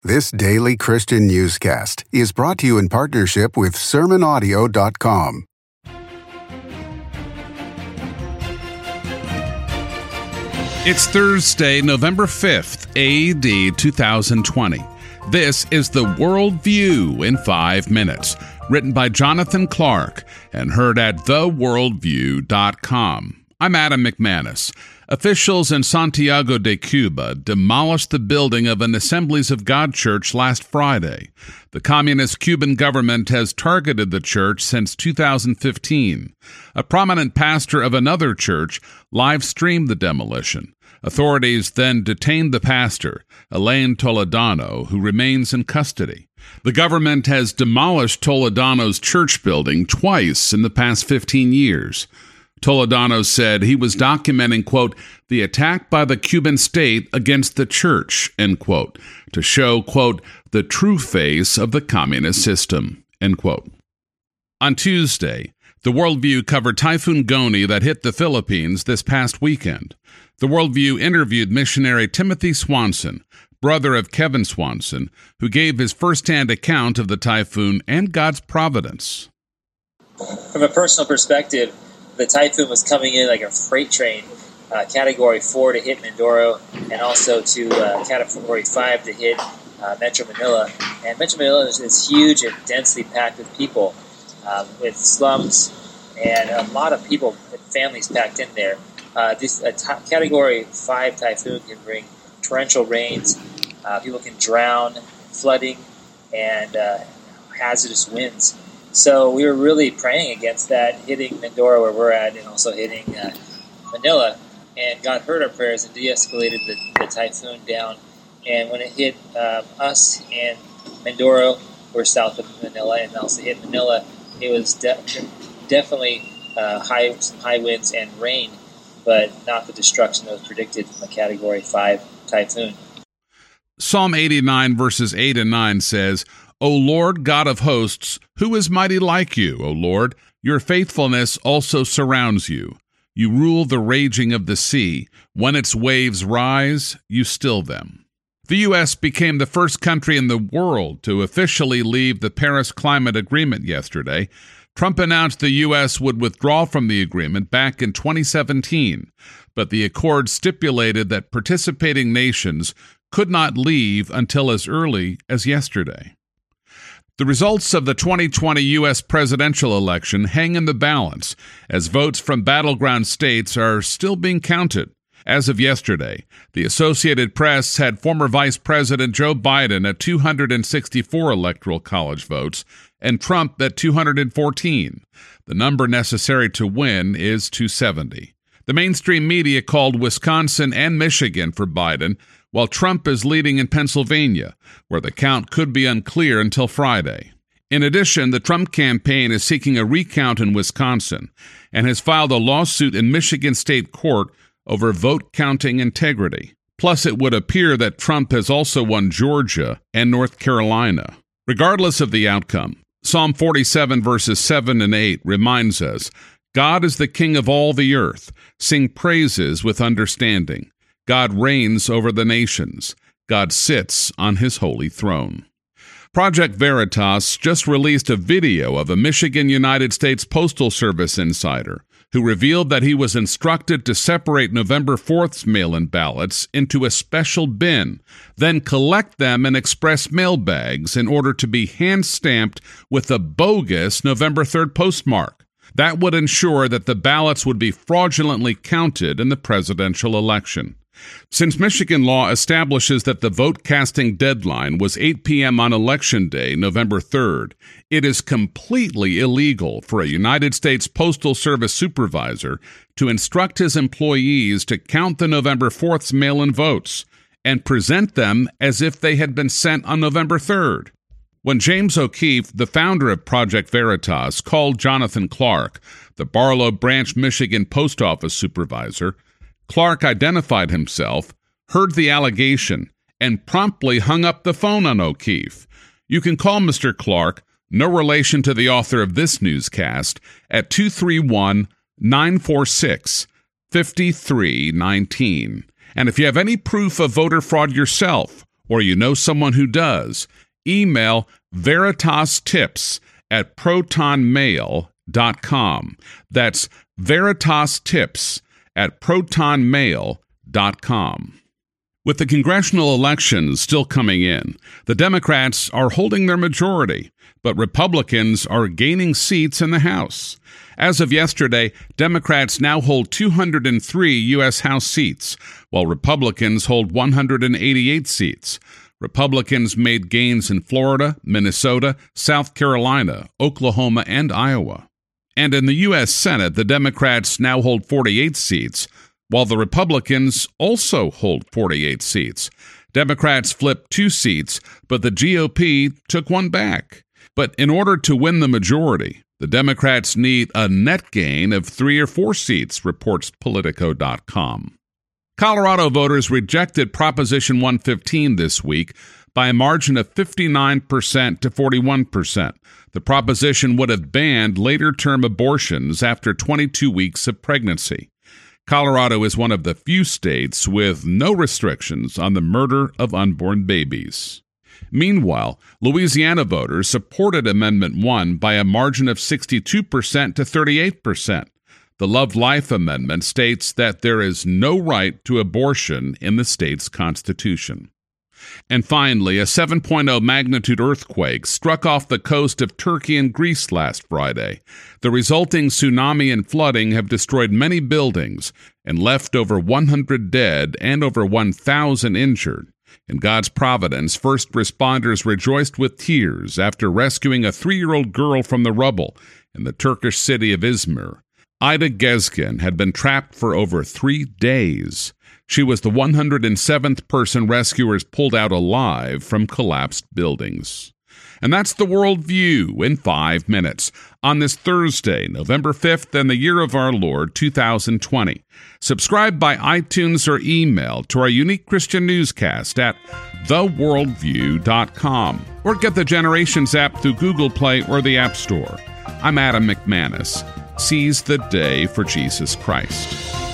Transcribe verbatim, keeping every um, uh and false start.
This daily Christian newscast is brought to you in partnership with sermon audio dot com. It's Thursday, November fifth, A D two thousand twenty. This is The Worldview in five minutes, written by Jonathan Clark and heard at the worldview dot com. I'm Adam McManus. Officials in Santiago de Cuba demolished the building of an Assemblies of God church last Friday. The communist Cuban government has targeted the church since two thousand fifteen. A prominent pastor of another church live-streamed the demolition. Authorities then detained the pastor, Elaine Toledano, who remains in custody. The government has demolished Toledano's church building twice in the past fifteen years. Toledano said he was documenting, quote, the attack by the Cuban state against the church, end quote, to show, quote, the true face of the communist system, end quote. On Tuesday, The Worldview covered Typhoon Goni that hit the Philippines this past weekend. The Worldview interviewed missionary Timothy Swanson, brother of Kevin Swanson, who gave his firsthand account of the typhoon and God's providence. From a personal perspective, the typhoon was coming in like a freight train, uh, Category four to hit Mindoro, and also to uh, Category five to hit uh, Metro Manila. And Metro Manila is, is huge and densely packed with people, um, with slums, and a lot of people and families packed in there. Uh, this a t- Category five typhoon can bring torrential rains. Uh, people can drown, flooding, and uh, hazardous winds. So we were really praying against that, hitting Mindoro where we're at, and also hitting uh, Manila. And God heard our prayers and de-escalated the, the typhoon down. And when it hit um, us and Mindoro, we're south of Manila, and also hit Manila, it was de- definitely uh, high, some high winds and rain, but not the destruction that was predicted from a Category five typhoon. Psalm eighty-nine verses eight and nine says, O Lord God of hosts, who is mighty like you, O Lord? Your faithfulness also surrounds you. You rule the raging of the sea. When its waves rise, you still them. The U S became the first country in the world to officially leave the Paris Climate Agreement yesterday. Trump announced the U S would withdraw from the agreement back in twenty seventeen, but the accord stipulated that participating nations could not leave until as early as yesterday. The results of the twenty twenty U S presidential election hang in the balance, as votes from battleground states are still being counted. As of yesterday, the Associated Press had former Vice President Joe Biden at two hundred sixty-four Electoral College votes and Trump at two hundred fourteen. The number necessary to win is two hundred seventy. The mainstream media called Wisconsin and Michigan for Biden, while Trump is leading in Pennsylvania, where the count could be unclear until Friday. In addition, the Trump campaign is seeking a recount in Wisconsin and has filed a lawsuit in Michigan State Court over vote counting integrity. Plus, it would appear that Trump has also won Georgia and North Carolina. Regardless of the outcome, Psalm forty-seven verses seven and eight reminds us, God is the King of all the earth. Sing praises with understanding. God reigns over the nations. God sits on his holy throne. Project Veritas just released a video of a Michigan United States Postal Service insider who revealed that he was instructed to separate November fourth's mail-in ballots into a special bin, then collect them in express mail bags in order to be hand-stamped with a bogus November third postmark. That would ensure that the ballots would be fraudulently counted in the presidential election. Since Michigan law establishes that the vote-casting deadline was eight p.m. on Election Day, November third, it is completely illegal for a United States Postal Service supervisor to instruct his employees to count the November fourth's mail-in votes and present them as if they had been sent on November third. When James O'Keefe, the founder of Project Veritas, called Jonathan Clark, the Barlow Branch, Michigan post office supervisor, Clark identified himself, heard the allegation, and promptly hung up the phone on O'Keefe. You can call Mister Clark, no relation to the author of this newscast, at two three one, nine four six, five three one nine. And if you have any proof of voter fraud yourself, or you know someone who does, email veritastips at protonmail dot com. That's veritastips at protonmail dot com. With the congressional elections still coming in, the Democrats are holding their majority, but Republicans are gaining seats in the House. As of yesterday, Democrats now hold two hundred three U S House seats, while Republicans hold one hundred eighty-eight seats. Republicans made gains in Florida, Minnesota, South Carolina, Oklahoma, and Iowa. And in the U S Senate, the Democrats now hold forty-eight seats, while the Republicans also hold forty-eight seats. Democrats flipped two seats, but the G O P took one back. But in order to win the majority, the Democrats need a net gain of three or four seats, reports Politico dot com. Colorado voters rejected Proposition one fifteen this week by a margin of fifty-nine percent to forty-one percent. The proposition would have banned later-term abortions after twenty-two weeks of pregnancy. Colorado is one of the few states with no restrictions on the murder of unborn babies. Meanwhile, Louisiana voters supported Amendment one by a margin of sixty-two percent to thirty-eight percent. The Love Life Amendment states that there is no right to abortion in the state's constitution. And finally, a seven point oh magnitude earthquake struck off the coast of Turkey and Greece last Friday. The resulting tsunami and flooding have destroyed many buildings and left over one hundred dead and over one thousand injured. In God's providence, first responders rejoiced with tears after rescuing a three-year-old girl from the rubble in the Turkish city of Izmir. Ida Gezgin had been trapped for over three days. She was the one hundred seventh person rescuers pulled out alive from collapsed buildings. And that's the World View in five minutes on this Thursday, November fifth, in the year of our Lord, two thousand twenty. Subscribe by iTunes or email to our unique Christian newscast at the worldview dot com or get the Generations app through Google Play or the App Store. I'm Adam McManus. Seize the day for Jesus Christ.